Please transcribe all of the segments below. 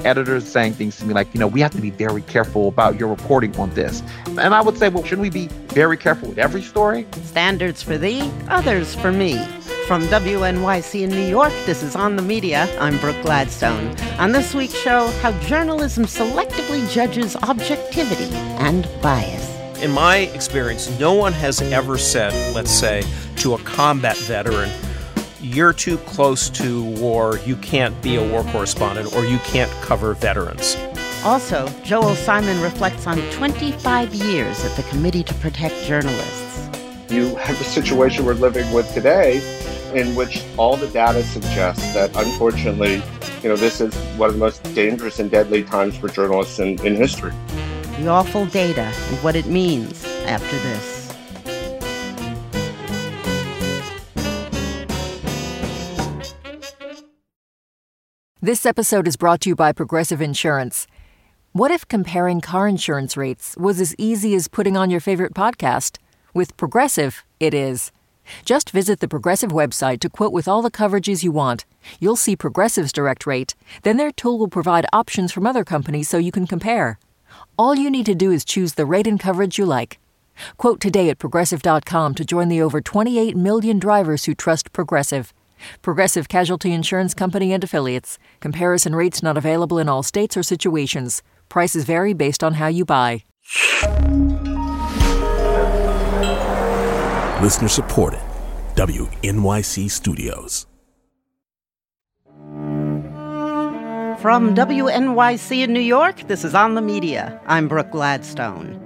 editors saying things to me like, we have to be very careful about your reporting on this. And I would say, well, shouldn't we be very careful with every story? Standards for thee, others for me. From WNYC in New York, this is On the Media. I'm Brooke Gladstone. On this week's show, how journalism selectively judges objectivity and bias. In my experience, no one has ever said, let's say, to a combat veteran, you're too close to war, you can't be a war correspondent, or you can't cover veterans. Also, Joel Simon reflects on 25 years at the Committee to Protect Journalists. You have a situation we're living with today in which all the data suggests that, unfortunately, this is one of the most dangerous and deadly times for journalists in history. The awful data and what it means after this. This episode is brought to you by Progressive Insurance. What if comparing car insurance rates was as easy as putting on your favorite podcast? With Progressive, it is. Just visit the Progressive website to quote with all the coverages you want. You'll see Progressive's direct rate. Then their tool will provide options from other companies so you can compare. All you need to do is choose the rate and coverage you like. Quote today at Progressive.com to join the over 28 million drivers who trust Progressive. Progressive Casualty Insurance Company and Affiliates. Comparison rates not available in all states or situations. Prices vary based on how you buy. Listener supported. WNYC Studios. From WNYC in New York, this is On the Media. I'm Brooke Gladstone.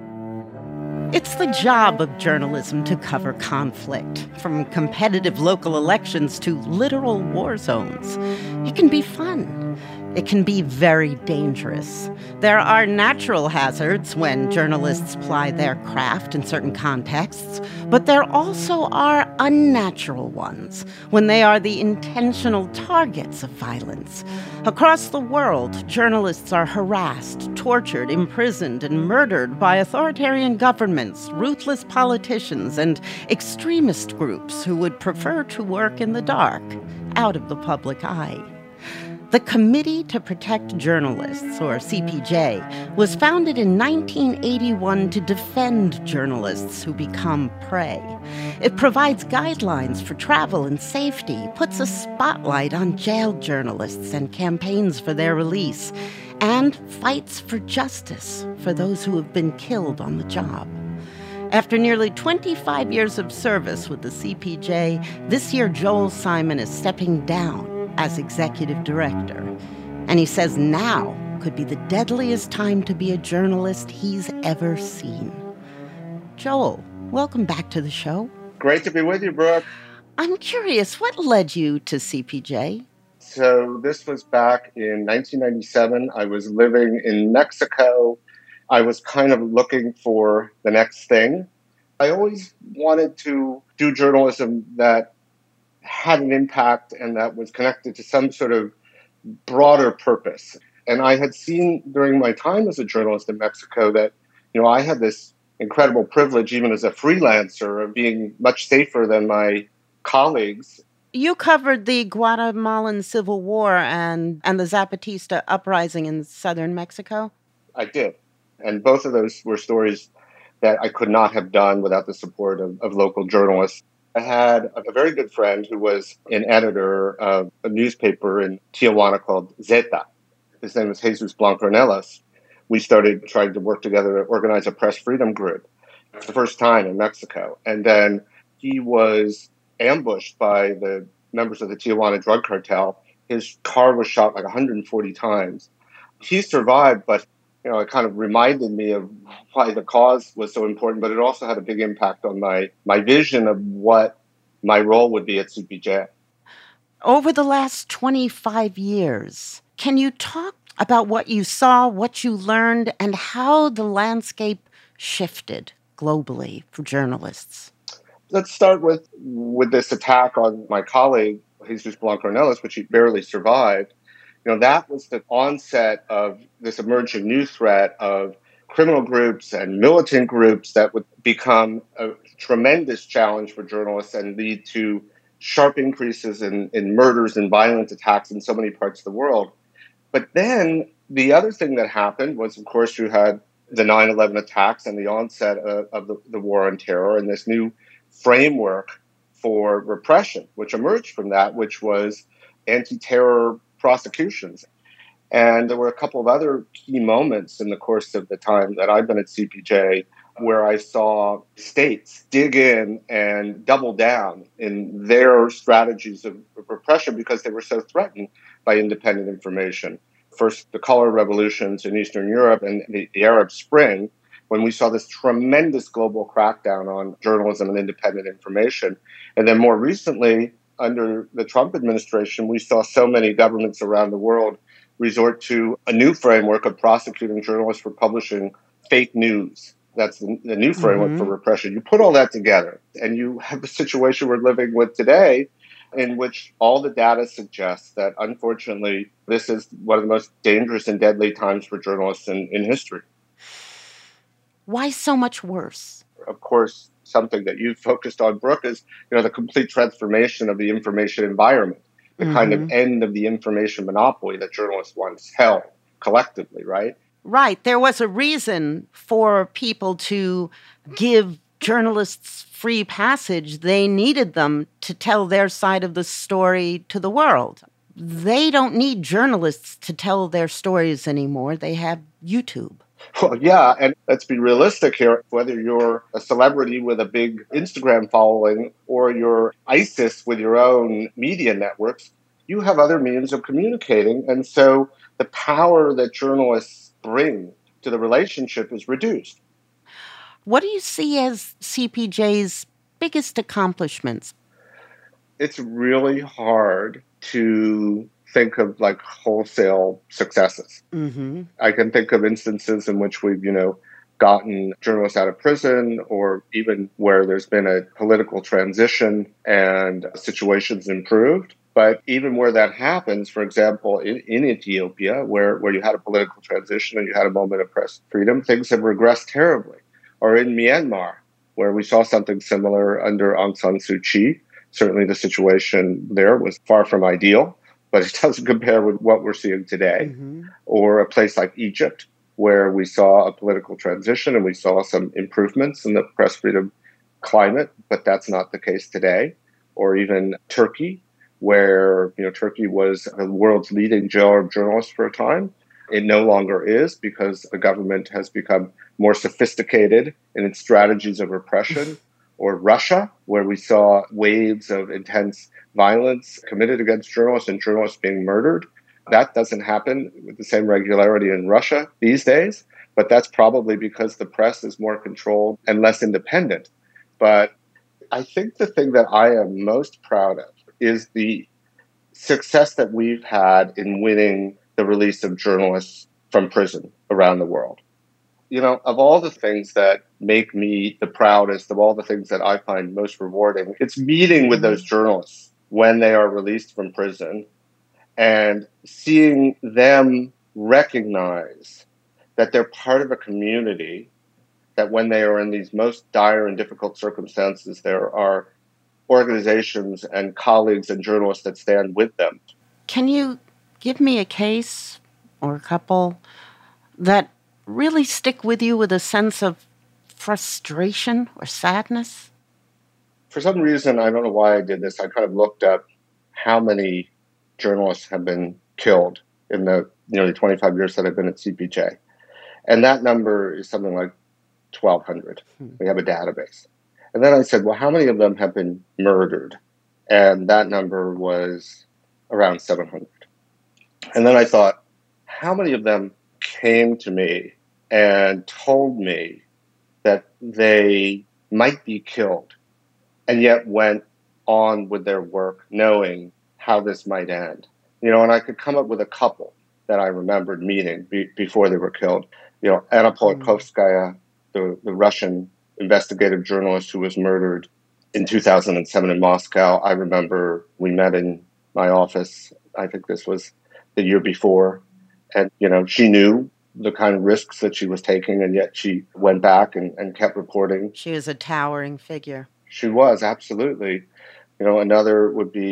It's the job of journalism to cover conflict, from competitive local elections to literal war zones. It can be fun. It can be very dangerous. There are natural hazards when journalists ply their craft in certain contexts, but there also are unnatural ones when they are the intentional targets of violence. Across the world, journalists are harassed, tortured, imprisoned, and murdered by authoritarian governments, ruthless politicians, and extremist groups who would prefer to work in the dark, out of the public eye. The Committee to Protect Journalists, or CPJ, was founded in 1981 to defend journalists who become prey. It provides guidelines for travel and safety, puts a spotlight on jailed journalists and campaigns for their release, and fights for justice for those who have been killed on the job. After nearly 25 years of service with the CPJ, this year Joel Simon is stepping down as executive director. And he says now could be the deadliest time to be a journalist he's ever seen. Joel, welcome back to the show. Great to be with you, Brooke. I'm curious, what led you to CPJ? So this was back in 1997. I was living in Mexico. I was kind of looking for the next thing. I always wanted to do journalism that had an impact and that was connected to some sort of broader purpose. And I had seen during my time as a journalist in Mexico that, I had this incredible privilege, even as a freelancer, of being much safer than my colleagues. You covered the Guatemalan Civil War and the Zapatista uprising in southern Mexico? I did. And both of those were stories that I could not have done without the support of local journalists. I had a very good friend who was an editor of a newspaper in Tijuana called Zeta. His name was Jesus Blanco Ornelas. We started trying to work together to organize a press freedom group for the first time in Mexico. And then he was ambushed by the members of the Tijuana drug cartel. His car was shot like 140 times. He survived, but it kind of reminded me of why the cause was so important, but it also had a big impact on my vision of what my role would be at CPJ. Over the last 25 years, can you talk about what you saw, what you learned, and how the landscape shifted globally for journalists? Let's start with this attack on my colleague, Jesus Blanco Ornelas, which he barely survived. That was the onset of this emerging new threat of criminal groups and militant groups that would become a tremendous challenge for journalists and lead to sharp increases in murders and violent attacks in so many parts of the world. But then The other thing that happened was, of course, you had the 9/11 attacks and the onset of the war on terror and this new framework for repression, which emerged from that, which was anti-terror prosecutions. And there were a couple of other key moments in the course of the time that I've been at CPJ where I saw states dig in and double down in their strategies of repression because they were so threatened by independent information. First, the color revolutions in Eastern Europe and the Arab Spring, when we saw this tremendous global crackdown on journalism and independent information. And then more recently, under the Trump administration, we saw so many governments around the world resort to a new framework of prosecuting journalists for publishing fake news. That's the new framework for repression. You put all that together, and you have the situation we're living with today, in which all the data suggests that, unfortunately, this is one of the most dangerous and deadly times for journalists in history. Why so much worse? Of course, something that you've focused on, Brooke, is the complete transformation of the information environment, the kind of end of the information monopoly that journalists once held collectively, right? Right. There was a reason for people to give journalists free passage. They needed them to tell their side of the story to the world. They don't need journalists to tell their stories anymore. They have YouTube. Well, yeah, and let's be realistic here. Whether you're a celebrity with a big Instagram following or you're ISIS with your own media networks, you have other means of communicating. And so the power that journalists bring to the relationship is reduced. What do you see as CPJ's biggest accomplishments? It's really hard to think of like wholesale successes. I can think of instances in which we've, gotten journalists out of prison, or even where there's been a political transition and situations improved. But even where that happens, for example, in Ethiopia, where you had a political transition and you had a moment of press freedom, things have regressed terribly. Or in Myanmar, where we saw something similar under Aung San Suu Kyi. Certainly the situation there was far from ideal, but it doesn't compare with what we're seeing today. Or a place like Egypt, where we saw a political transition and we saw some improvements in the press freedom climate, but that's not the case today. Or even Turkey, where Turkey was the world's leading jail of journalists for a time. It no longer is because the government has become more sophisticated in its strategies of repression. Or Russia, where we saw waves of intense violence committed against journalists and journalists being murdered. That doesn't happen with the same regularity in Russia these days, but that's probably because the press is more controlled and less independent. But I think the thing that I am most proud of is the success that we've had in winning the release of journalists from prison around the world. Of all the things that make me the proudest, of all the things that I find most rewarding, it's meeting with those journalists when they are released from prison and seeing them recognize that they're part of a community, that when they are in these most dire and difficult circumstances, there are organizations and colleagues and journalists that stand with them. Can you give me a case or a couple that really stick with you with a sense of frustration or sadness? For some reason, I don't know why I did this, I kind of looked up how many journalists have been killed in the nearly 25 years that I've been at CPJ. And that number is something like 1,200. We have a database. And then I said, well, how many of them have been murdered? And that number was around 700. And then I thought, how many of them came to me and told me that they might be killed and yet went on with their work knowing how this might end? And I could come up with a couple that I remembered meeting before they were killed. Anna Politkovskaya, the Russian investigative journalist who was murdered in 2007 in Moscow. I remember we met in my office. I think this was the year before. And, she knew the kind of risks that she was taking, and yet she went back and kept reporting. She was a towering figure. She was, absolutely. Another would be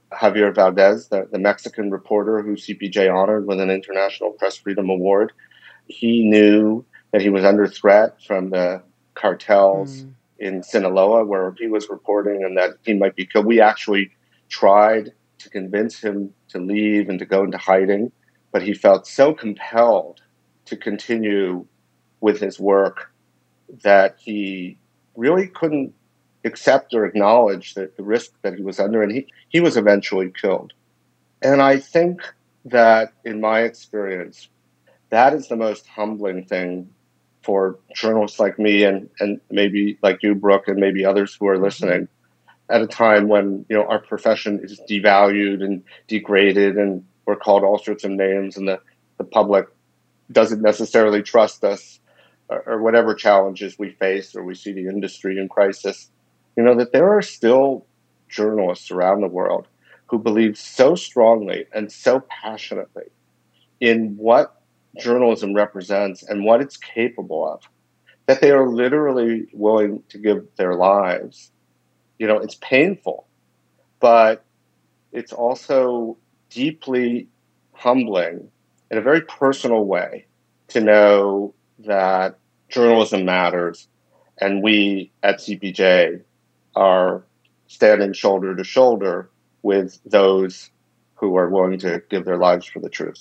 Javier Valdez, the Mexican reporter who CPJ honored with an International Press Freedom Award. He knew that he was under threat from the cartels in Sinaloa, where he was reporting, and that he might be killed. We actually tried to convince him to leave and to go into hiding, but he felt so compelled to continue with his work that he really couldn't accept or acknowledge the risk that he was under, and he was eventually killed. And I think that, in my experience, that is the most humbling thing for journalists like me and maybe like you, Brooke, and maybe others who are listening, at a time when our profession is devalued and degraded and we're called all sorts of names, and the public doesn't necessarily trust us, or whatever challenges we face, or we see the industry in crisis, that there are still journalists around the world who believe so strongly and so passionately in what journalism represents and what it's capable of, that they are literally willing to give their lives. It's painful, but it's also deeply humbling in a very personal way to know that journalism matters, and we at CPJ are standing shoulder to shoulder with those who are willing to give their lives for the truth.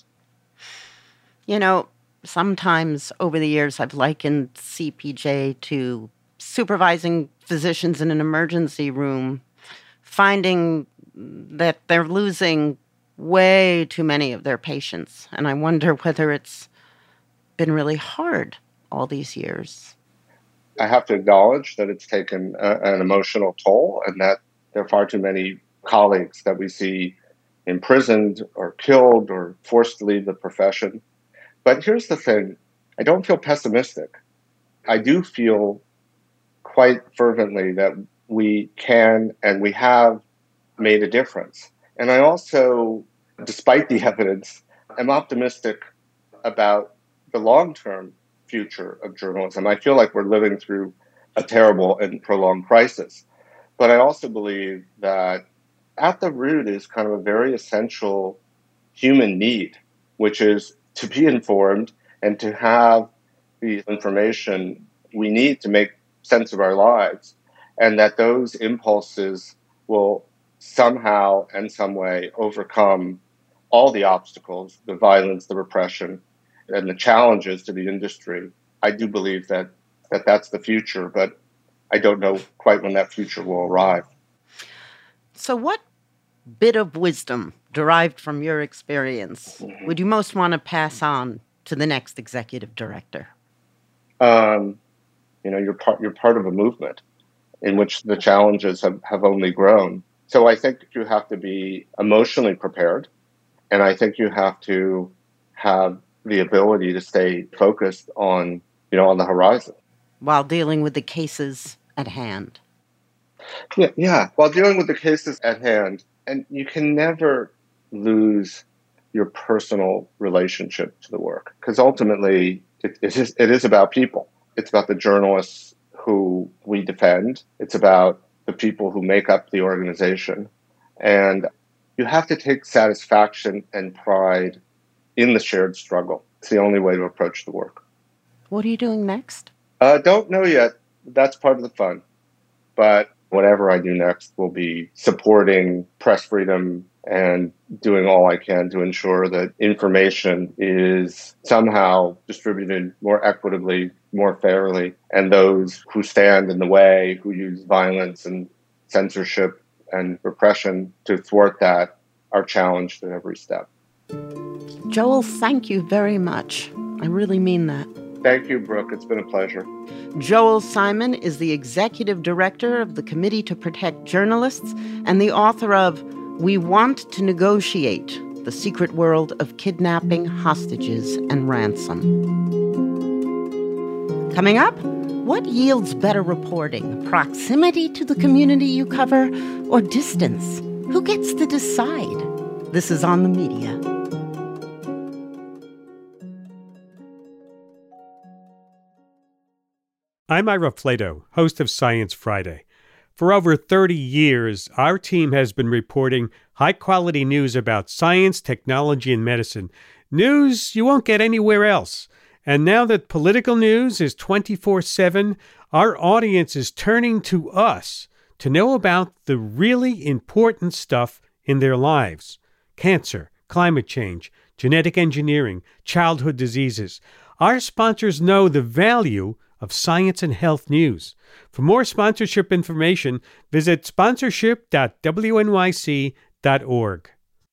Sometimes over the years I've likened CPJ to supervising physicians in an emergency room, finding that they're losing way too many of their patients. And I wonder whether it's been really hard all these years. I have to acknowledge that it's taken an emotional toll, and that there are far too many colleagues that we see imprisoned or killed or forced to leave the profession. But here's the thing. I don't feel pessimistic. I do feel quite fervently that we can and we have made a difference. And I also, despite the evidence, am optimistic about the long-term future of journalism. I feel like we're living through a terrible and prolonged crisis. But I also believe that at the root is kind of a very essential human need, which is to be informed and to have the information we need to make sense of our lives, and that those impulses will somehow and some way overcome all the obstacles, the violence, the repression, and the challenges to the industry. I do believe that that's the future, but I don't know quite when that future will arrive. So what bit of wisdom derived from your experience would you most want to pass on to the next executive director? You're part of a movement in which the challenges have only grown. So I think you have to be emotionally prepared, and I think you have to have the ability to stay focused on the horizon while dealing with the cases at hand. Yeah, while dealing with the cases at hand. And you can never lose your personal relationship to the work, because ultimately it is about people. It's about the journalists who we defend. It's about the people who make up the organization. And you have to take satisfaction and pride in the shared struggle. It's the only way to approach the work. What are you doing next? Don't know yet. That's part of the fun. But whatever I do next will be supporting press freedom and doing all I can to ensure that information is somehow distributed more equitably, more fairly, and those who stand in the way, who use violence and censorship and repression to thwart that, are challenged at every step. Joel, thank you very much. I really mean that. Thank you, Brooke. It's been a pleasure. Joel Simon is the executive director of the Committee to Protect Journalists and the author of We Want to Negotiate: The Secret World of Kidnapping, Hostages, and Ransom. Coming up, what yields better reporting? Proximity to the community you cover or distance? Who gets to decide? This is On the Media. I'm Ira Flato, host of Science Friday. For over 30 years, our team has been reporting high-quality news about science, technology, and medicine. News you won't get anywhere else. And now that political news is 24/7, our audience is turning to us to know about the really important stuff in their lives. Cancer, climate change, genetic engineering, childhood diseases. Our sponsors know the value of science and health news. For more sponsorship information, visit sponsorship.wnyc.org.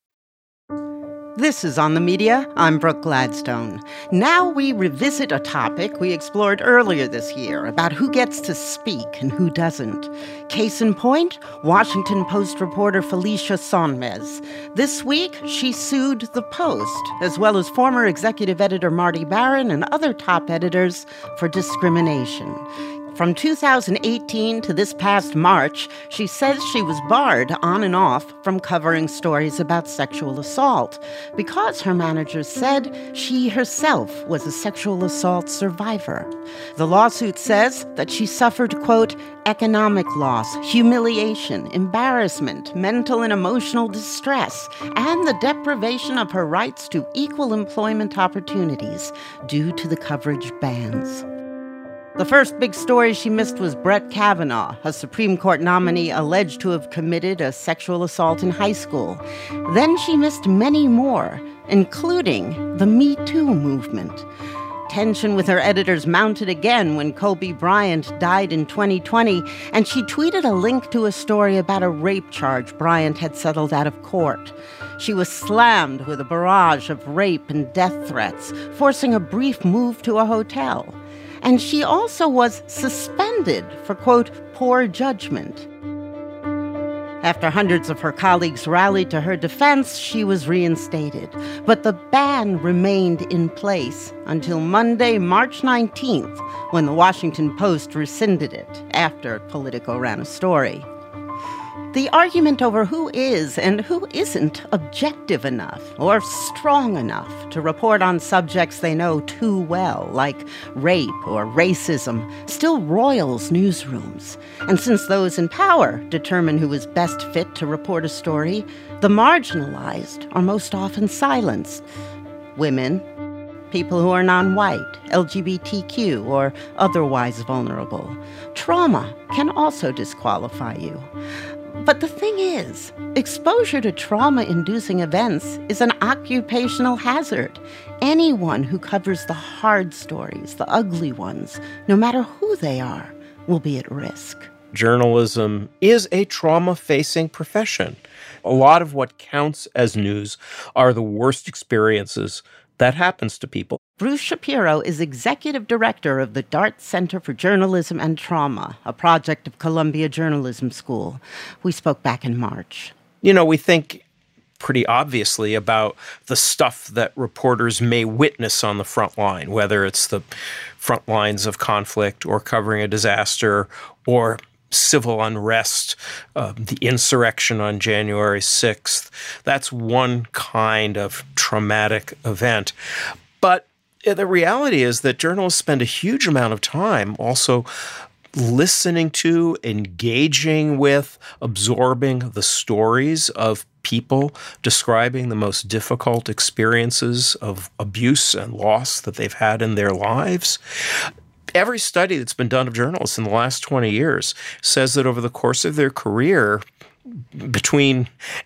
This is On the Media. I'm Brooke Gladstone. Now we revisit a topic we explored earlier this year about who gets to speak and who doesn't. Case in point, Washington Post reporter Felicia Sonmez. This week, she sued the Post, as well as former executive editor Marty Baron and other top editors for discrimination. From 2018 to this past March, she says she was barred on and off from covering stories about sexual assault because her managers said she herself was a sexual assault survivor. The lawsuit says that she suffered, quote, economic loss, humiliation, embarrassment, mental and emotional distress, and the deprivation of her rights to equal employment opportunities due to the coverage bans. The first big story she missed was Brett Kavanaugh, a Supreme Court nominee alleged to have committed a sexual assault in high school. Then she missed many more, including the Me Too movement. Tension with her editors mounted again when Kobe Bryant died in 2020, and she tweeted a link to a story about a rape charge Bryant had settled out of court. She was slammed with a barrage of rape and death threats, forcing a brief move to a hotel. And she also was suspended for, quote, poor judgment. After hundreds of her colleagues rallied to her defense, she was reinstated. But the ban remained in place until Monday, March 19th, when the Washington Post rescinded it after Politico ran a story. The argument over who is and who isn't objective enough or strong enough to report on subjects they know too well, like rape or racism, still roils newsrooms. And since those in power determine who is best fit to report a story, the marginalized are most often silenced. Women, people who are non-white, LGBTQ, or otherwise vulnerable. Trauma can also disqualify you. But the thing is, exposure to trauma-inducing events is an occupational hazard. Anyone who covers the hard stories, the ugly ones, no matter who they are, will be at risk. Journalism is a trauma-facing profession. A lot of what counts as news are the worst experiences that happens to people. Bruce Shapiro is executive director of the Dart Center for Journalism and Trauma, a project of Columbia Journalism School. We spoke back in March. You know, we think pretty obviously about the stuff that reporters may witness on the front line, whether it's the front lines of conflict or covering a disaster or civil unrest, the insurrection on January 6th. That's one kind of traumatic event. But the reality is that journalists spend a huge amount of time also listening to, engaging with, absorbing the stories of people describing the most difficult experiences of abuse and loss that they've had in their lives. Every study that's been done of journalists in the last 20 years says that over the course of their career, between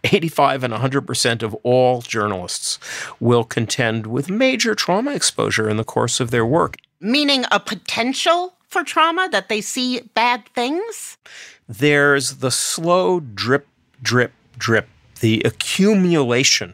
85 and 100% of all journalists will contend with major trauma exposure in the course of their work. Meaning a potential for trauma, that they see bad things? There's the slow drip, drip, drip, the accumulation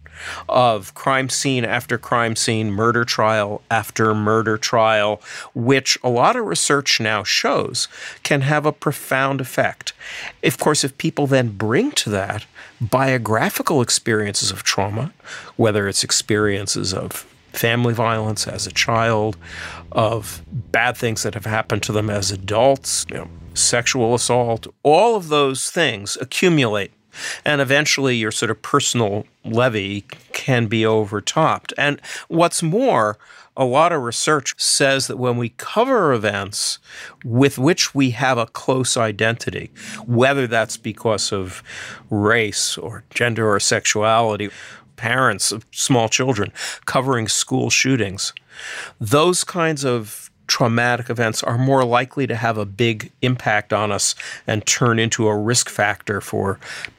of crime scene after crime scene, murder trial after murder trial, which a lot of research now shows can have a profound effect. Of course, if people then bring to that biographical experiences of trauma, whether it's experiences of family violence as a child, of bad things that have happened to them as adults, sexual assault, all of those things accumulate. And eventually your sort of personal levy can be overtopped. And what's more, a lot of research says that when we cover events with which we have a close identity, whether that's because of race or gender or sexuality, parents of small children, covering school shootings, those kinds of traumatic events are more likely to have a big impact on us and turn into a risk factor for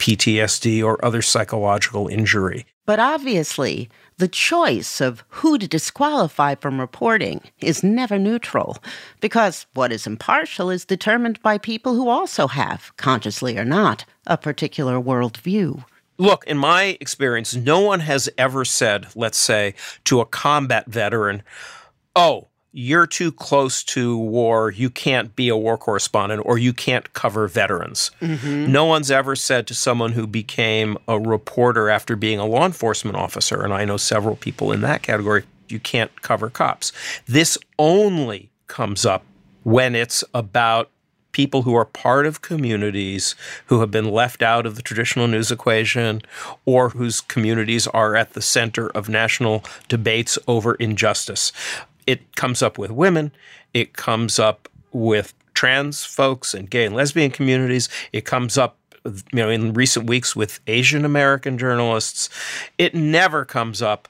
PTSD or other psychological injury. But obviously, the choice of who to disqualify from reporting is never neutral, because what is impartial is determined by people who also have, consciously or not, a particular worldview. Look, in my experience, no one has ever said, let's say, to a combat veteran, "Oh, you're too close to war, you can't be a war correspondent, or you can't cover veterans." Mm-hmm. No one's ever said to someone who became a reporter after being a law enforcement officer, and I know several people in that category, you can't cover cops. This only comes up when it's about people who are part of communities who have been left out of the traditional news equation or whose communities are at the center of national debates over injustice. It comes up with women. It comes up with trans folks and gay and lesbian communities. It comes up, in recent weeks with Asian American journalists. It never comes up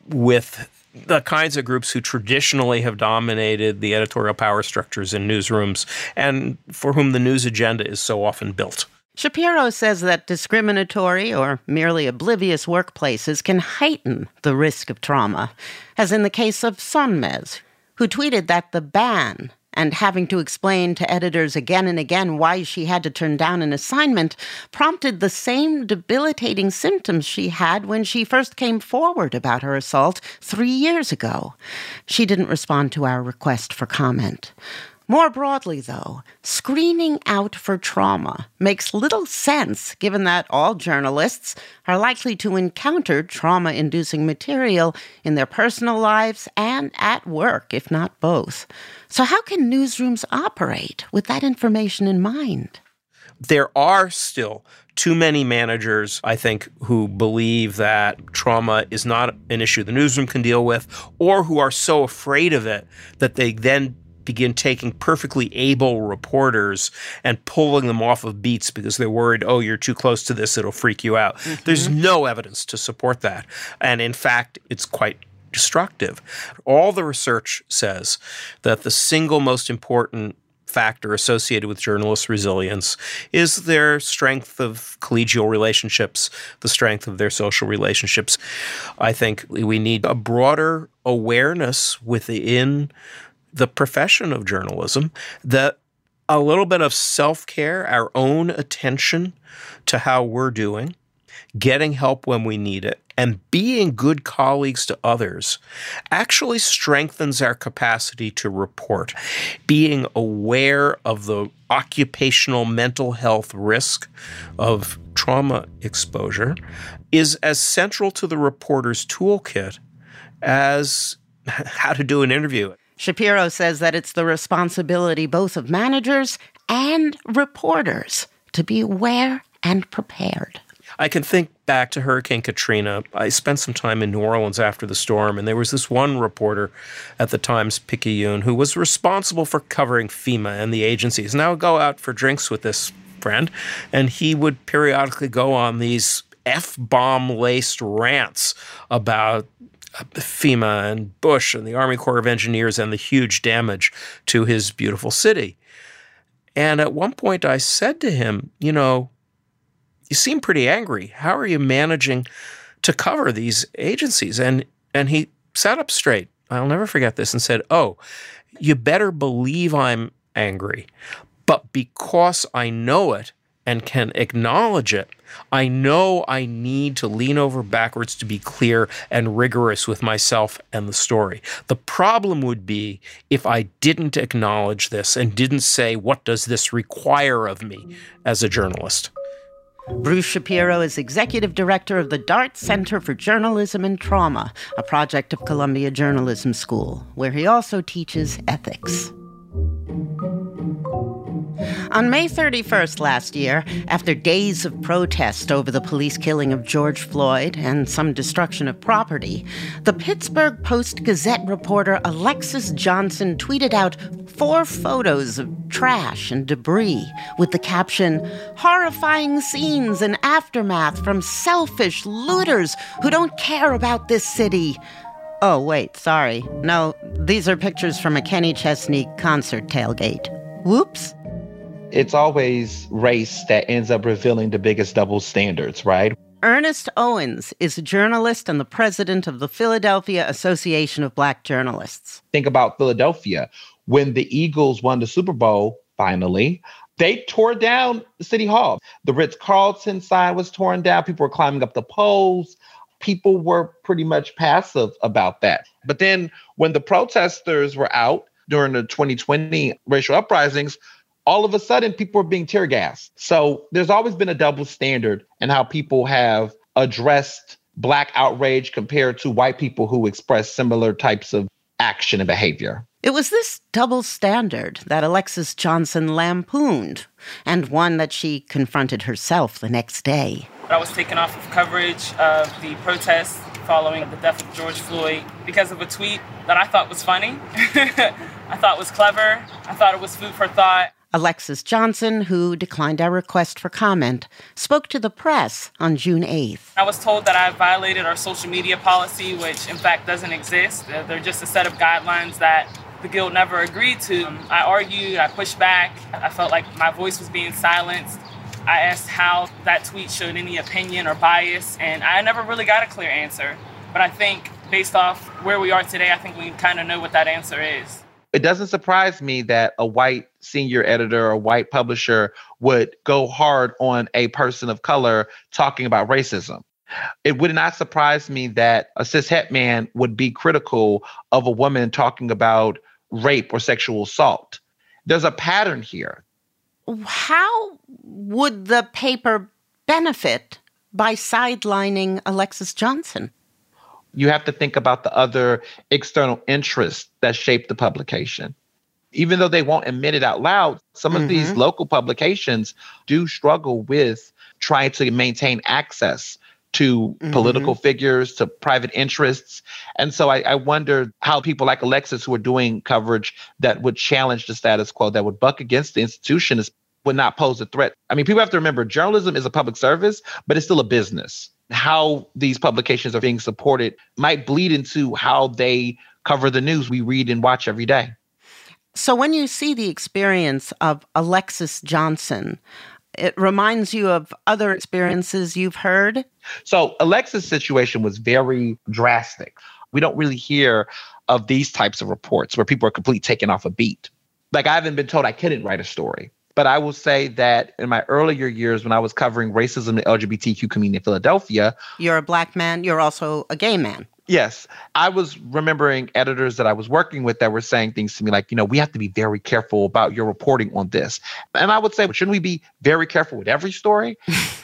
with the kinds of groups who traditionally have dominated the editorial power structures in newsrooms and for whom the news agenda is so often built. Shapiro says that discriminatory or merely oblivious workplaces can heighten the risk of trauma, as in the case of Sonmez, who tweeted that the ban and having to explain to editors again and again why she had to turn down an assignment prompted the same debilitating symptoms she had when she first came forward about her assault 3 years ago. She didn't respond to our request for comment. More broadly, though, screening out for trauma makes little sense given that all journalists are likely to encounter trauma-inducing material in their personal lives and at work, if not both. So how can newsrooms operate with that information in mind? There are still too many managers, I think, who believe that trauma is not an issue the newsroom can deal with, or who are so afraid of it that they then begin taking perfectly able reporters and pulling them off of beats because they're worried, oh, you're too close to this, it'll freak you out. Mm-hmm. There's no evidence to support that. And in fact, it's quite destructive. All the research says that the single most important factor associated with journalists' resilience is their strength of collegial relationships, the strength of their social relationships. I think we need a broader awareness within the profession of journalism that a little bit of self-care, our own attention to how we're doing, getting help when we need it, and being good colleagues to others actually strengthens our capacity to report. Being aware of the occupational mental health risk of trauma exposure is as central to the reporter's toolkit as how to do an interview. Shapiro says that it's the responsibility both of managers and reporters to be aware and prepared. I can think back to Hurricane Katrina. I spent some time in New Orleans after the storm, and there was this one reporter at the Times-Picayune who was responsible for covering FEMA and the agencies. And I would go out for drinks with this friend, and he would periodically go on these F-bomb-laced rants about FEMA and Bush and the Army Corps of Engineers and the huge damage to his beautiful city. And at one point I said to him, you seem pretty angry. How are you managing to cover these agencies? And he sat up straight. I'll never forget this and said, oh, you better believe I'm angry. But because I know it and can acknowledge it, I know I need to lean over backwards to be clear and rigorous with myself and the story. The problem would be if I didn't acknowledge this and didn't say, what does this require of me as a journalist? Bruce Shapiro is executive director of the Dart Center for Journalism and Trauma, a project of Columbia Journalism School, where he also teaches ethics. On May 31st last year, after days of protest over the police killing of George Floyd and some destruction of property, the Pittsburgh Post-Gazette reporter Alexis Johnson tweeted out 4 photos of trash and debris with the caption, "Horrifying scenes and aftermath from selfish looters who don't care about this city." Oh, wait, sorry. No, these are pictures from a Kenny Chesney concert tailgate. Whoops. It's always race that ends up revealing the biggest double standards, right? Ernest Owens is a journalist and the president of the Philadelphia Association of Black Journalists. Think about Philadelphia. When the Eagles won the Super Bowl, finally, they tore down City Hall. The Ritz-Carlton sign was torn down. People were climbing up the poles. People were pretty much passive about that. But then when the protesters were out during the 2020 racial uprisings, all of a sudden people were being tear gassed. So there's always been a double standard in how people have addressed Black outrage compared to white people who express similar types of action and behavior. It was this double standard that Alexis Johnson lampooned, and one that she confronted herself the next day. I was taken off of coverage of the protests following the death of George Floyd because of a tweet that I thought was funny. I thought was clever. I thought it was food for thought. Alexis Johnson, who declined our request for comment, spoke to the press on June 8th. I was told that I violated our social media policy, which in fact doesn't exist. They're just a set of guidelines that the Guild never agreed to. I argued, I pushed back. I felt like my voice was being silenced. I asked how that tweet showed any opinion or bias, and I never really got a clear answer. But I think based off where we are today, I think we kind of know what that answer is. It doesn't surprise me that a white senior editor or white publisher would go hard on a person of color talking about racism. It would not surprise me that a cishet man would be critical of a woman talking about rape or sexual assault. There's a pattern here. How would the paper benefit by sidelining Alexis Johnson? You have to think about the other external interests that shape the publication. Even though they won't admit it out loud, some of these local publications do struggle with trying to maintain access to political figures, to private interests. And so I wonder how people like Alexis, who are doing coverage that would challenge the status quo, that would buck against the institution, would not pose a threat. I mean, people have to remember, journalism is a public service, but it's still a business. How these publications are being supported might bleed into how they cover the news we read and watch every day. So when you see the experience of Alexis Johnson, it reminds you of other experiences you've heard? So Alexis' situation was very drastic. We don't really hear of these types of reports where people are completely taken off a beat. Like, I haven't been told I couldn't write a story. But I will say that in my earlier years, when I was covering racism in the LGBTQ community in Philadelphia. You're a Black man. You're also a gay man. Yes. I was remembering editors that I was working with that were saying things to me like, we have to be very careful about your reporting on this. And I would say, shouldn't we be very careful with every story?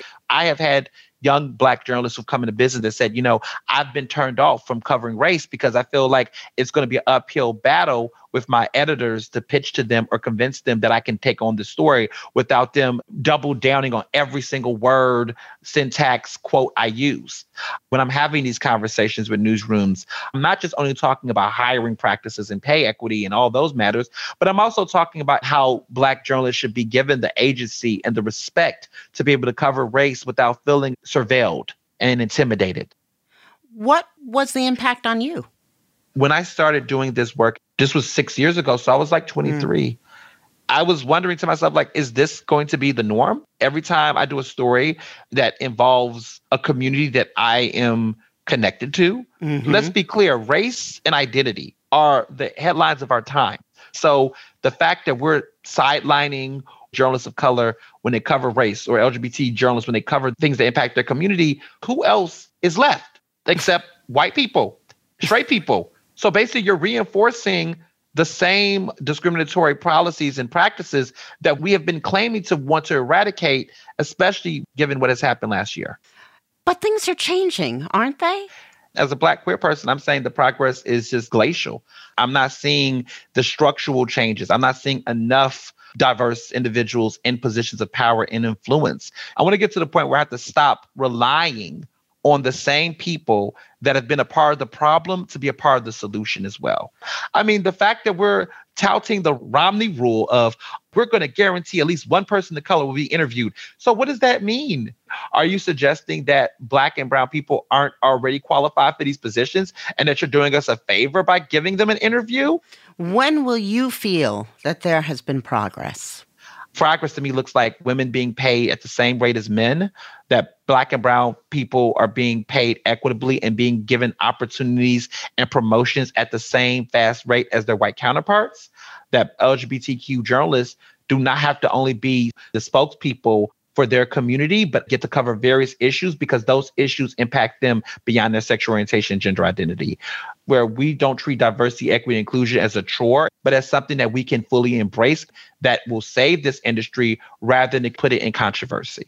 I have had young Black journalists who've come into business that said, I've been turned off from covering race because I feel like it's going to be an uphill battle with my editors to pitch to them or convince them that I can take on the story without them double downing on every single word, syntax, quote I use. When I'm having these conversations with newsrooms, I'm not just only talking about hiring practices and pay equity and all those matters, but I'm also talking about how Black journalists should be given the agency and the respect to be able to cover race without feeling surveilled and intimidated. What was the impact on you? When I started doing this work, this was 6 years ago, so I was like 23. I was wondering to myself, like, is this going to be the norm? Every time I do a story that involves a community that I am connected to, let's be clear, race and identity are the headlines of our time. So the fact that we're sidelining journalists of color when they cover race, or LGBT journalists when they cover things that impact their community, who else is left except white people, straight people? So basically, you're reinforcing the same discriminatory policies and practices that we have been claiming to want to eradicate, especially given what has happened last year. But things are changing, aren't they? As a Black queer person, I'm saying the progress is just glacial. I'm not seeing the structural changes. I'm not seeing enough diverse individuals in positions of power and influence. I want to get to the point where I have to stop relying on the same people that have been a part of the problem to be a part of the solution as well. I mean, the fact that we're touting the Romney rule of we're going to guarantee at least one person of color will be interviewed. So what does that mean? Are you suggesting that Black and brown people aren't already qualified for these positions and that you're doing us a favor by giving them an interview? When will you feel that there has been progress? Progress to me looks like women being paid at the same rate as men, that Black and brown people are being paid equitably and being given opportunities and promotions at the same fast rate as their white counterparts, that LGBTQ journalists do not have to only be the spokespeople for their community, but get to cover various issues because those issues impact them beyond their sexual orientation and gender identity, where we don't treat diversity, equity, and inclusion as a chore, but as something that we can fully embrace that will save this industry rather than put it in controversy.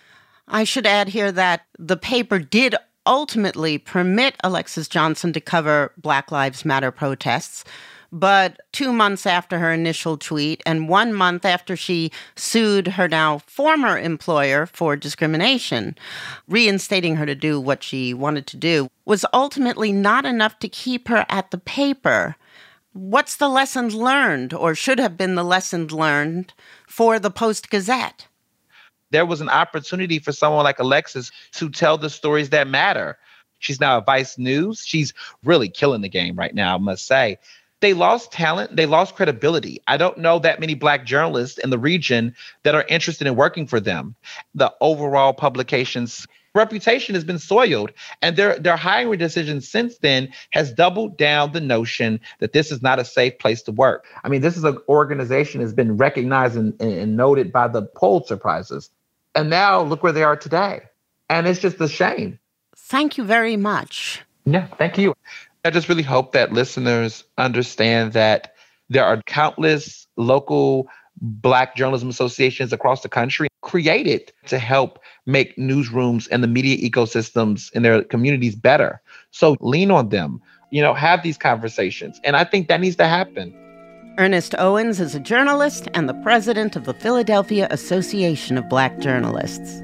I should add here that the paper did ultimately permit Alexis Johnson to cover Black Lives Matter protests, but 2 months after her initial tweet and 1 month after she sued her now former employer for discrimination, reinstating her to do what she wanted to do was ultimately not enough to keep her at the paper. What's the lesson learned, or should have been the lesson learned, for the Post-Gazette? There was an opportunity for someone like Alexis to tell the stories that matter. She's now at Vice News. She's really killing the game right now, I must say. They lost talent. They lost credibility. I don't know that many Black journalists in the region that are interested in working for them. The overall publication's reputation has been soiled, and their hiring decision since then has doubled down the notion that this is not a safe place to work. I mean, this is an organization that's been recognized and noted by the Pulitzer Prizes. And now look where they are today. And it's just a shame. Thank you very much. Yeah, thank you. I just really hope that listeners understand that there are countless local Black journalism associations across the country created to help make newsrooms and the media ecosystems in their communities better. So lean on them, have these conversations. And I think that needs to happen. Ernest Owens is a journalist and the president of the Philadelphia Association of Black Journalists.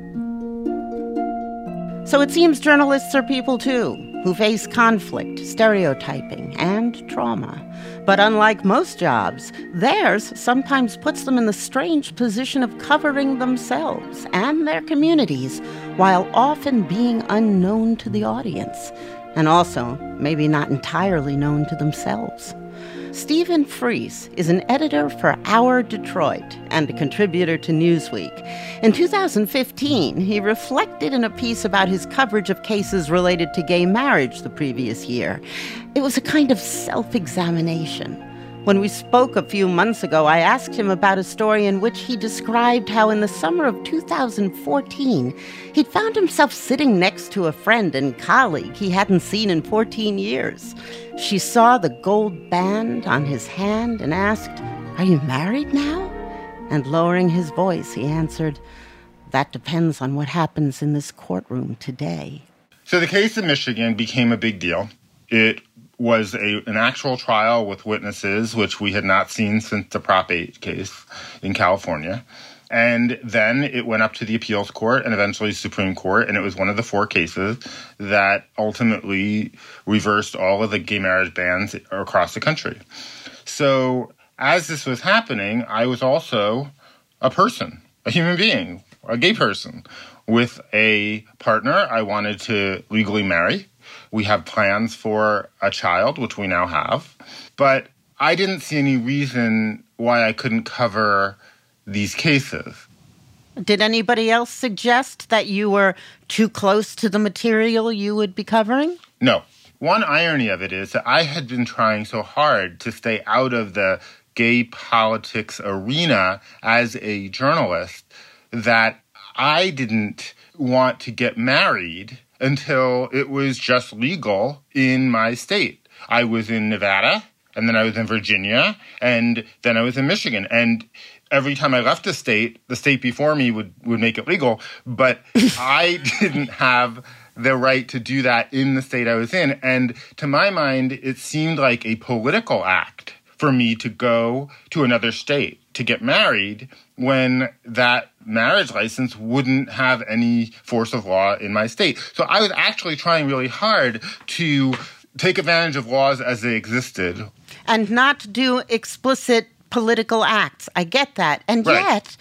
So it seems journalists are people too, who face conflict, stereotyping, and trauma. But unlike most jobs, theirs sometimes puts them in the strange position of covering themselves and their communities while often being unknown to the audience, and also maybe not entirely known to themselves. Stephen Freese is an editor for Our Detroit and a contributor to Newsweek. In 2015, he reflected in a piece about his coverage of cases related to gay marriage the previous year. It was a kind of self-examination. When we spoke a few months ago, I asked him about a story in which he described how in the summer of 2014, he'd found himself sitting next to a friend and colleague he hadn't seen in 14 years. She saw the gold band on his hand and asked, "Are you married now?" And lowering his voice, he answered, "That depends on what happens in this courtroom today." So the case in Michigan became a big deal. It was an actual trial with witnesses, which we had not seen since the Prop 8 case in California. And then it went up to the appeals court and eventually Supreme Court, and it was one of the 4 cases that ultimately reversed all of the gay marriage bans across the country. So as this was happening, I was also a person, a human being, a gay person with a partner I wanted to legally marry. We have plans for a child, which we now have. But I didn't see any reason why I couldn't cover these cases. Did anybody else suggest that you were too close to the material you would be covering? No. One irony of it is that I had been trying so hard to stay out of the gay politics arena as a journalist that I didn't want to get married until it was just legal in my state. I was in Nevada, and then I was in Virginia, and then I was in Michigan. And every time I left the state before me would make it legal, but I didn't have the right to do that in the state I was in. And to my mind, it seemed like a political act for me to go to another state to get married when that marriage license wouldn't have any force of law in my state. So I was actually trying really hard to take advantage of laws as they existed. And not do explicit political acts. I get that. And right. Yet,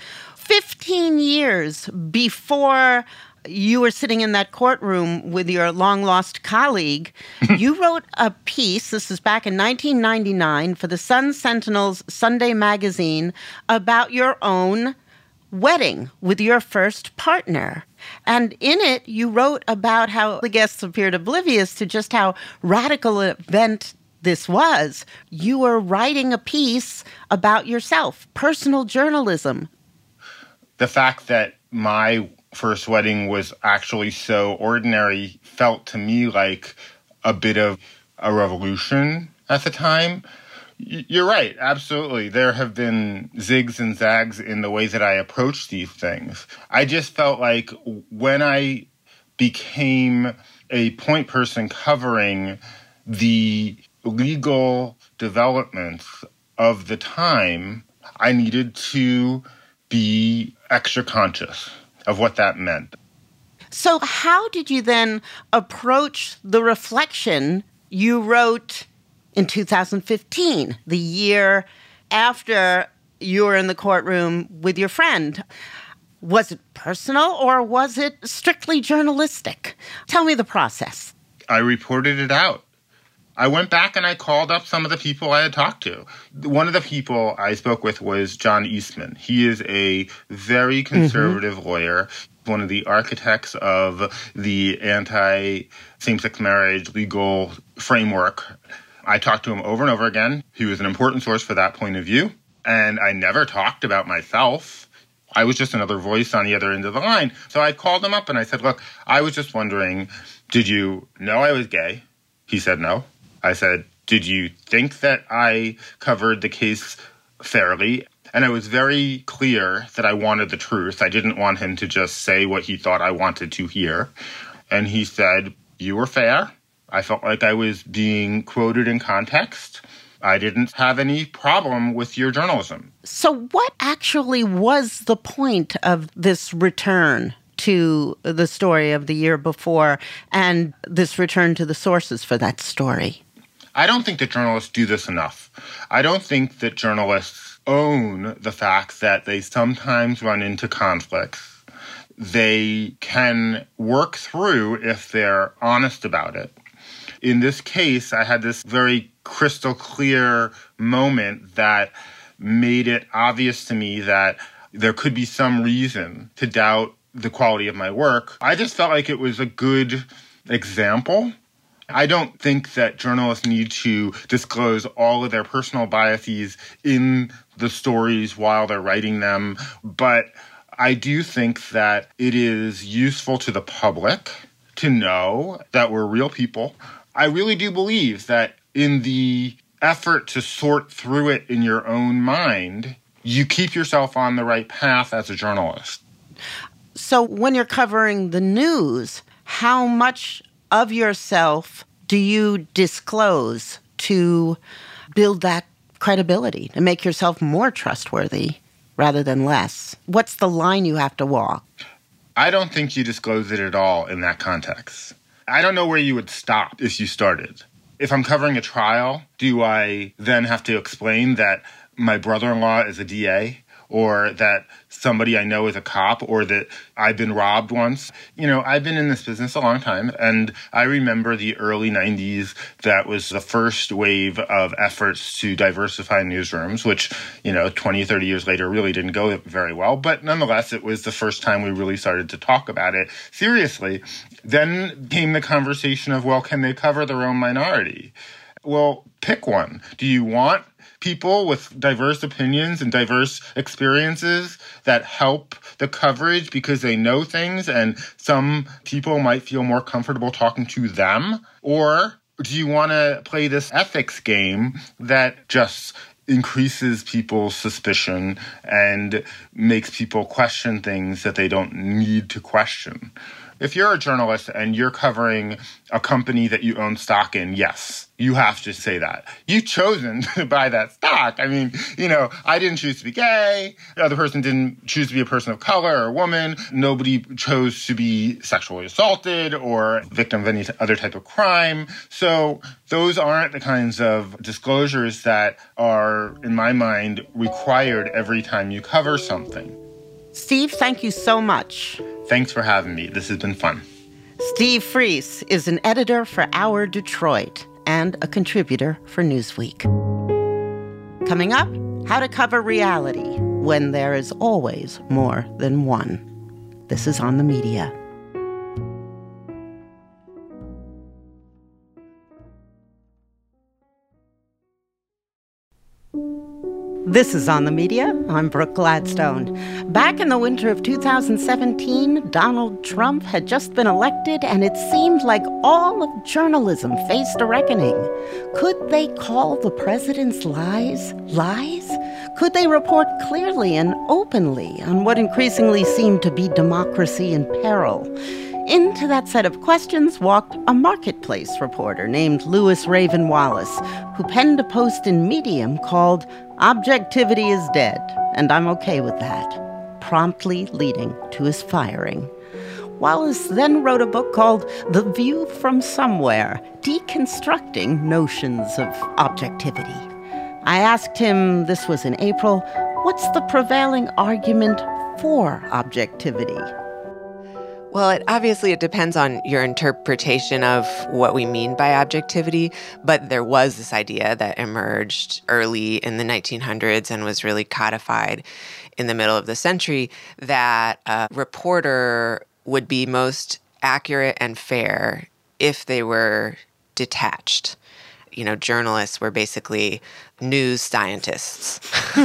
15 years before you were sitting in that courtroom with your long-lost colleague, you wrote a piece, this is back in 1999, for the Sun-Sentinel's Sunday magazine about your own wedding with your first partner. And in it, you wrote about how the guests appeared oblivious to just how radical an event this was. You were writing a piece about yourself, personal journalism. The fact that my first wedding was actually so ordinary felt to me like a bit of a revolution at the time. You're right, absolutely. There have been zigs and zags in the way that I approach these things. I just felt like when I became a point person covering the legal developments of the time, I needed to be extra conscious of what that meant. So how did you then approach the reflection you wrote in 2015, the year after you were in the courtroom with your friend? Was it personal or was it strictly journalistic? Tell me the process. I reported it out. I went back and I called up some of the people I had talked to. One of the people I spoke with was John Eastman. He is a very conservative lawyer, one of the architects of the anti-same-sex marriage legal framework. I talked to him over and over again. He was an important source for that point of view. And I never talked about myself. I was just another voice on the other end of the line. So I called him up and I said, look, I was just wondering, did you know I was gay? He said no. I said, did you think that I covered the case fairly? And I was very clear that I wanted the truth. I didn't want him to just say what he thought I wanted to hear. And he said, you were fair. I felt like I was being quoted in context. I didn't have any problem with your journalism. So what actually was the point of this return to the story of the year before and this return to the sources for that story? I don't think that journalists do this enough. I don't think that journalists own the fact that they sometimes run into conflicts. They can work through if they're honest about it. In this case, I had this very crystal clear moment that made it obvious to me that there could be some reason to doubt the quality of my work. I just felt like it was a good example. I don't think that journalists need to disclose all of their personal biases in the stories while they're writing them, but I do think that it is useful to the public to know that we're real people. I really do believe that in the effort to sort through it in your own mind, you keep yourself on the right path as a journalist. So when you're covering the news, how much of yourself do you disclose to build that credibility, to make yourself more trustworthy rather than less? What's the line you have to walk? I don't think you disclose it at all in that context. I don't know where you would stop if you started. If I'm covering a trial, do I then have to explain that my brother-in-law is a DA? Or that somebody I know is a cop, or that I've been robbed once? You know, I've been in this business a long time, and I remember the early 90s. That was the first wave of efforts to diversify newsrooms, which, 20, 30 years later really didn't go very well. But nonetheless, it was the first time we really started to talk about it seriously. Then came the conversation of, well, can they cover their own minority? Well, pick one. Do you want people with diverse opinions and diverse experiences that help the coverage because they know things and some people might feel more comfortable talking to them? Or do you want to play this ethics game that just increases people's suspicion and makes people question things that they don't need to question? If you're a journalist and you're covering a company that you own stock in, yes, you have to say that. You've chosen to buy that stock. I mean, I didn't choose to be gay. The other person didn't choose to be a person of color or a woman. Nobody chose to be sexually assaulted or victim of any other type of crime. So those aren't the kinds of disclosures that are, in my mind, required every time you cover something. Steve, thank you so much. Thanks for having me. This has been fun. Steve Freese is an editor for Our Detroit and a contributor for Newsweek. Coming up, how to cover reality when there is always more than one. This is On the Media. This is On the Media. I'm Brooke Gladstone. Back in the winter of 2017, Donald Trump had just been elected, and it seemed like all of journalism faced a reckoning. Could they call the president's lies lies? Could they report clearly and openly on what increasingly seemed to be democracy in peril? Into that set of questions walked a marketplace reporter named Louis Raven Wallace, who penned a post in Medium called "Objectivity is Dead, and I'm okay with that," promptly leading to his firing. Wallace then wrote a book called The View from Somewhere, deconstructing notions of objectivity. I asked him, this was in April, what's the prevailing argument for objectivity? Well, it depends on your interpretation of what we mean by objectivity, but there was this idea that emerged early in the 1900s and was really codified in the middle of the century that a reporter would be most accurate and fair if they were detached. Journalists were basically news scientists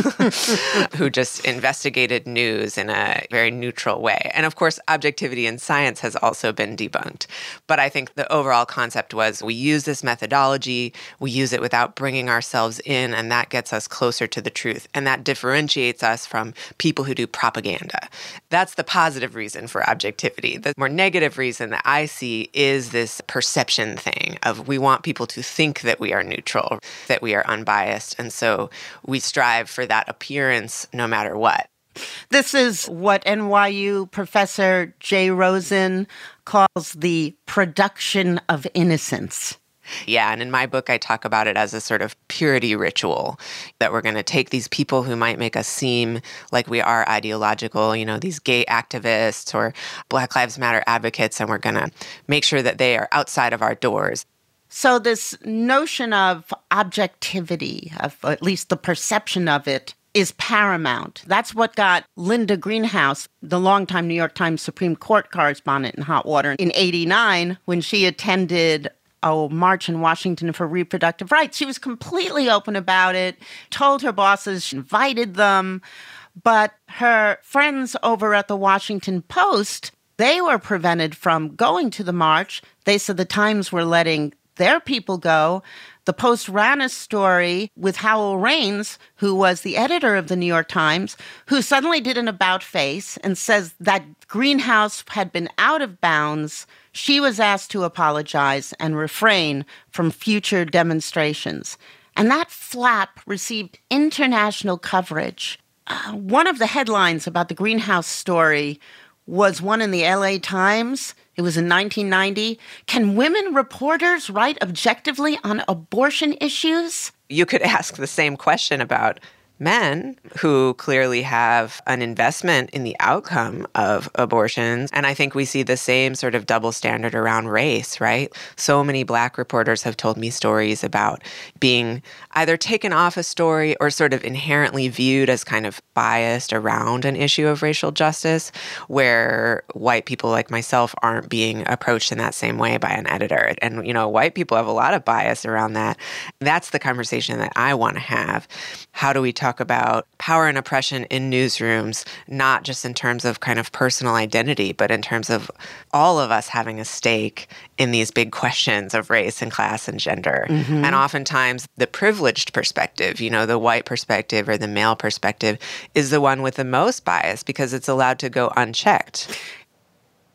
who just investigated news in a very neutral way. And of course, objectivity in science has also been debunked. But I think the overall concept was we use this methodology, we use it without bringing ourselves in, and that gets us closer to the truth. And that differentiates us from people who do propaganda. That's the positive reason for objectivity. The more negative reason that I see is this perception thing of we want people to think that we are neutral, that we are unbiased. And so we strive for that appearance no matter what. This is what NYU professor Jay Rosen calls the production of innocence. Yeah, and in my book, I talk about it as a sort of purity ritual, that we're going to take these people who might make us seem like we are ideological, these gay activists or Black Lives Matter advocates, and we're going to make sure that they are outside of our doors. So this notion of objectivity, of at least the perception of it, is paramount. That's what got Linda Greenhouse, the longtime New York Times Supreme Court correspondent in hot water, in '89 when she attended a march in Washington for reproductive rights. She was completely open about it, told her bosses, she invited them. But her friends over at the Washington Post, they were prevented from going to the march. They said the Times were letting their people go. The Post ran a story with Howell Raines, who was the editor of the New York Times, who suddenly did an about-face and says that Greenhouse had been out of bounds. She was asked to apologize and refrain from future demonstrations. And that flap received international coverage. One of the headlines about the Greenhouse story was one in the LA Times. It was in 1990. Can women reporters write objectively on abortion issues? You could ask the same question about men who clearly have an investment in the outcome of abortions. And I think we see the same sort of double standard around race, right? So many Black reporters have told me stories about being either taken off a story or sort of inherently viewed as kind of biased around an issue of racial justice, where white people like myself aren't being approached in that same way by an editor. And, white people have a lot of bias around that. That's the conversation that I want to have. How do we talk about power and oppression in newsrooms, not just in terms of kind of personal identity, but in terms of all of us having a stake in these big questions of race and class and gender. Mm-hmm. And oftentimes the privileged perspective, the white perspective or the male perspective, is the one with the most bias because it's allowed to go unchecked.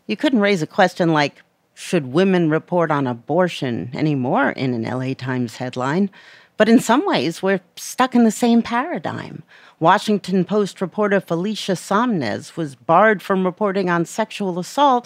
You couldn't raise a question like, should women report on abortion anymore in an LA Times headline? But in some ways, we're stuck in the same paradigm. Washington Post reporter Felicia Somnes was barred from reporting on sexual assault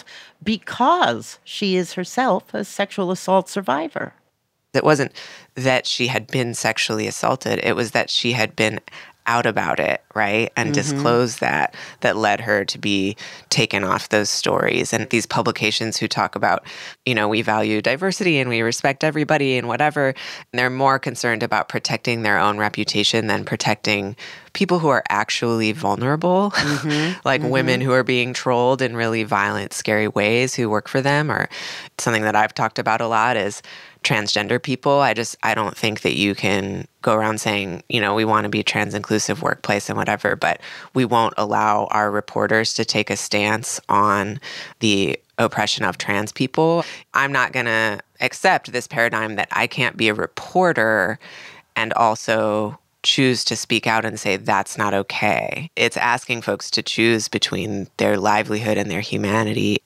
because she is herself a sexual assault survivor. It wasn't that she had been sexually assaulted. It was that she had been out about it, right? And disclosed that led her to be taken off those stories. And these publications who talk about, we value diversity and we respect everybody and whatever, and they're more concerned about protecting their own reputation than protecting people who are actually vulnerable, like women who are being trolled in really violent, scary ways who work for them. Or something that I've talked about a lot is transgender people. I don't think that you can go around saying, we want to be a trans-inclusive workplace and whatever, but we won't allow our reporters to take a stance on the oppression of trans people. I'm not going to accept this paradigm that I can't be a reporter and also choose to speak out and say that's not okay. It's asking folks to choose between their livelihood and their humanity.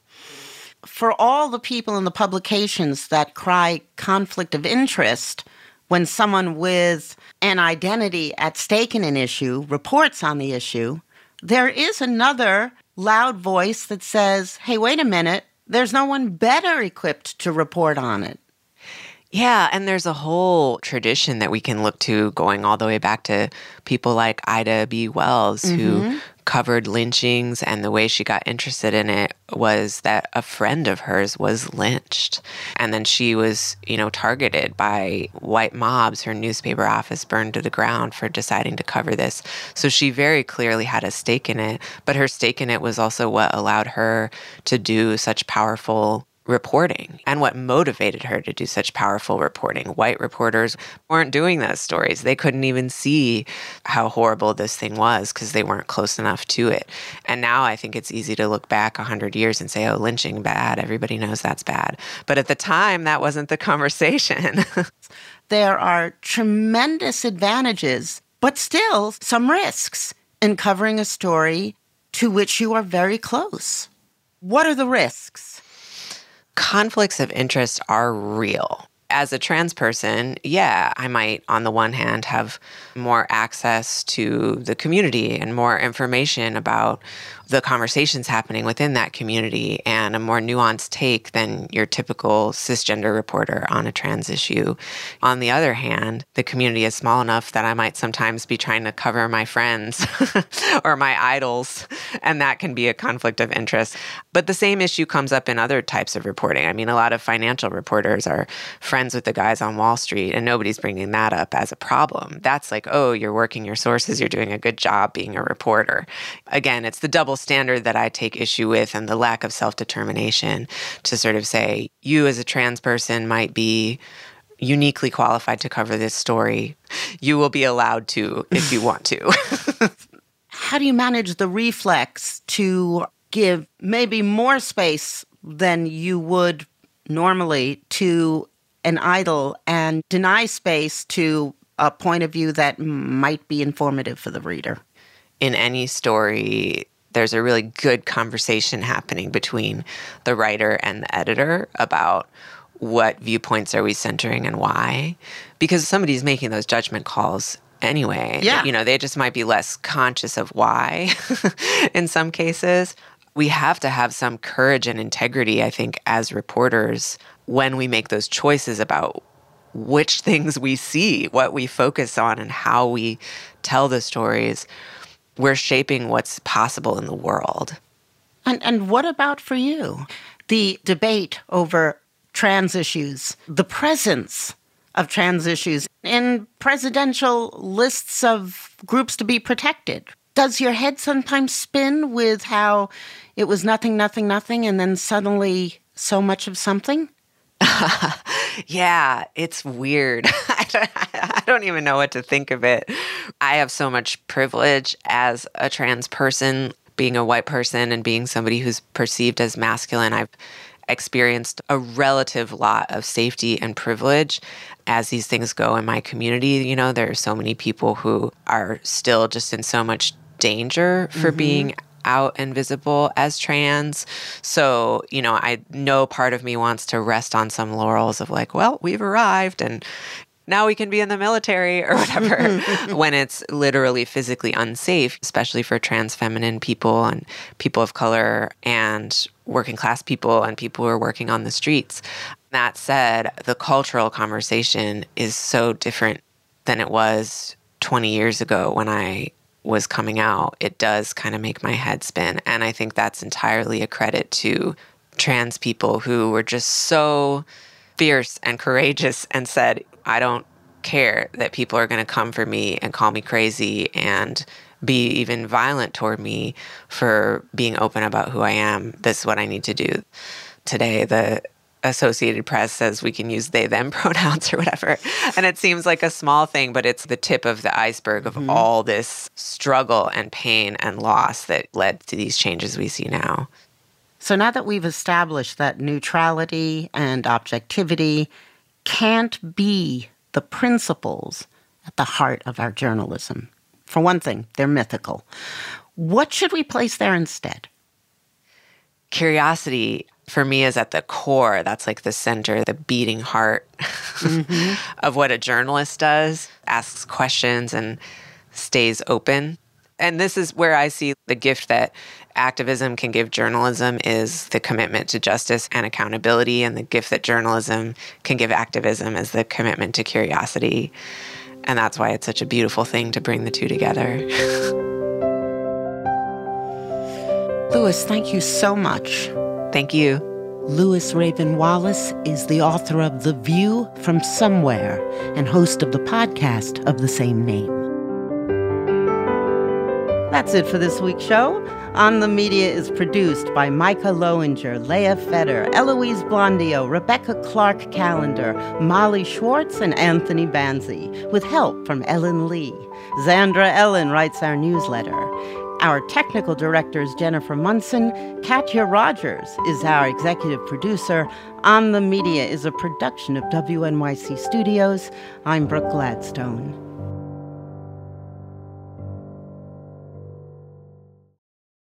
For all the people in the publications that cry conflict of interest, when someone with an identity at stake in an issue reports on the issue, there is another loud voice that says, hey, wait a minute, there's no one better equipped to report on it. Yeah, and there's a whole tradition that we can look to going all the way back to people like Ida B. Wells, who covered lynchings, and the way she got interested in it was that a friend of hers was lynched. And then she was, targeted by white mobs, her newspaper office burned to the ground for deciding to cover this. So she very clearly had a stake in it, but her stake in it was also what allowed her to do such powerful reporting and what motivated her to do such powerful reporting. White reporters weren't doing those stories. They couldn't even see how horrible this thing was because they weren't close enough to it. And now I think it's easy to look back 100 years and say, oh, lynching, bad. Everybody knows that's bad. But at the time, that wasn't the conversation. There are tremendous advantages, but still some risks in covering a story to which you are very close. What are the risks? Conflicts of interest are real. As a trans person, yeah, I might, on the one hand, have more access to the community and more information about the conversations happening within that community and a more nuanced take than your typical cisgender reporter on a trans issue. On the other hand, the community is small enough that I might sometimes be trying to cover my friends or my idols, and that can be a conflict of interest. But the same issue comes up in other types of reporting. I mean, a lot of financial reporters are friends with the guys on Wall Street, and nobody's bringing that up as a problem. That's like, oh, you're working your sources, you're doing a good job being a reporter. Again, it's the double standard that I take issue with and the lack of self-determination to sort of say, you as a trans person might be uniquely qualified to cover this story. You will be allowed to if you want to. How do you manage the reflex to give maybe more space than you would normally to an idol and deny space to a point of view that might be informative for the reader? In any story, there's a really good conversation happening between the writer and the editor about what viewpoints are we centering and why. Because somebody's making those judgment calls anyway. Yeah. They just might be less conscious of why in some cases. We have to have some courage and integrity, I think, as reporters when we make those choices about which things we see, what we focus on, and how we tell the stories. We're shaping what's possible in the world. And what about for you? The debate over trans issues, the presence of trans issues in presidential lists of groups to be protected. Does your head sometimes spin with how it was nothing, nothing, nothing, and then suddenly so much of something? Yeah, it's weird. I don't even know what to think of it. I have so much privilege as a trans person, being a white person and being somebody who's perceived as masculine. I've experienced a relative lot of safety and privilege as these things go in my community. There are so many people who are still just in so much danger for being out and visible as trans. So, I know part of me wants to rest on some laurels of like, well, we've arrived and now we can be in the military or whatever, when it's literally physically unsafe, especially for trans feminine people and people of color and working class people and people who are working on the streets. That said, the cultural conversation is so different than it was 20 years ago when I was coming out. It does kind of make my head spin. And I think that's entirely a credit to trans people who were just so fierce and courageous and said, I don't care that people are going to come for me and call me crazy and be even violent toward me for being open about who I am. This is what I need to do. Today, the Associated Press says we can use they, them pronouns or whatever. And it seems like a small thing, but it's the tip of the iceberg of all this struggle and pain and loss that led to these changes we see now. So now that we've established that neutrality and objectivity can't be the principles at the heart of our journalism. For one thing, they're mythical. What should we place there instead? Curiosity, for me, is at the core. That's like the center, the beating heart of what a journalist does, asks questions and stays open. And this is where I see the gift that activism can give journalism is the commitment to justice and accountability, and the gift that journalism can give activism is the commitment to curiosity. And that's why it's such a beautiful thing to bring the two together. Louis, thank you so much. Thank you. Louis Raven Wallace is the author of The View from Somewhere and host of the podcast of the same name. That's it for this week's show. On the Media is produced by Micah Lowinger, Leah Feder, Eloise Blondio, Rebecca Clark Callender, Molly Schwartz, and Anthony Banzi, with help from Ellen Lee. Zandra Ellen writes our newsletter. Our technical director is Jennifer Munson. Katya Rogers is our executive producer. On the Media is a production of WNYC Studios. I'm Brooke Gladstone.